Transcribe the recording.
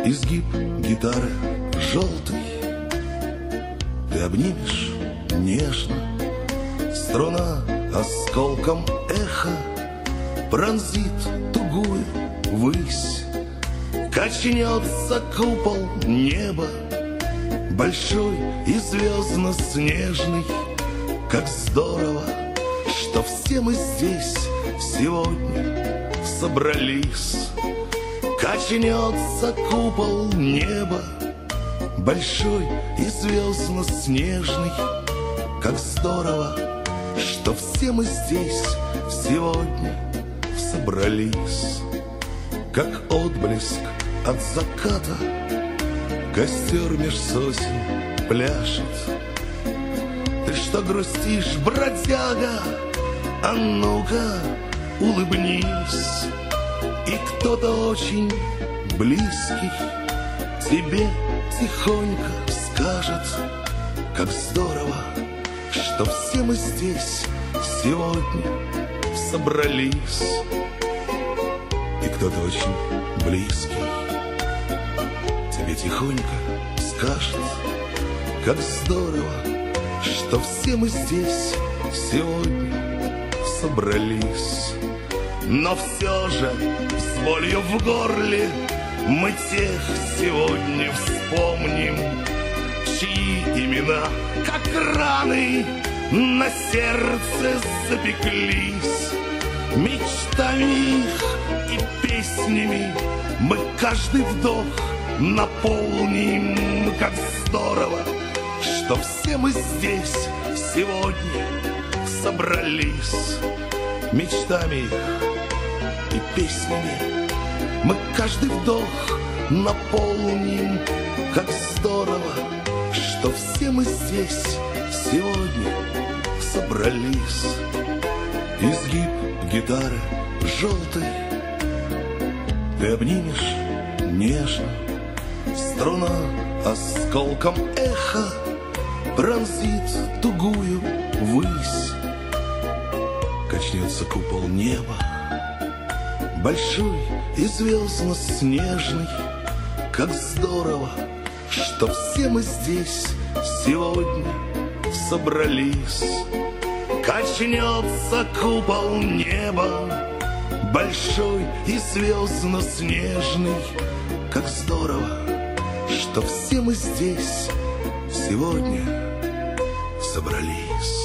изгиб гитары желтый. Ты обнимешь нежно, струна осколком эха пронзит тугую высь. Качнется купол неба, большой и звездно-снежный. Как здорово, что все мы здесь сегодня собрались. Качнется купол неба, большой и звездно-снежный. Как здорово, что все мы здесь сегодня собрались. Как отблеск от заката костер меж сосен пляшет. Ты что грустишь, бродяга? А ну-ка, улыбнись. И кто-то очень близкий тебе тихонько скажет: как здорово, что все мы здесь сегодня собрались. И кто-то очень близкий тебе тихонько скажет: как здорово, что все мы здесь сегодня собрались. Но все же с болью в горле мы тех сегодня вспомним, чьи имена, как раны, на сердце запеклись. Мечтами их и песнями мы каждый вдох наполним. Как здорово, что все мы здесь сегодня собрались. Мечтами их и песнями мы каждый вдох наполним. Как здорово, что все мы здесь сегодня собрались. Изгиб гитары желтой ты обнимешь нежно, струна осколком эха пронзит тугую высь. Качнется купол неба, большой и звездно-снежный. Как здорово, что все мы здесь сегодня собрались. Качнется купол неба, большой и звездно-снежный. Как здорово, что все мы здесь сегодня собрались.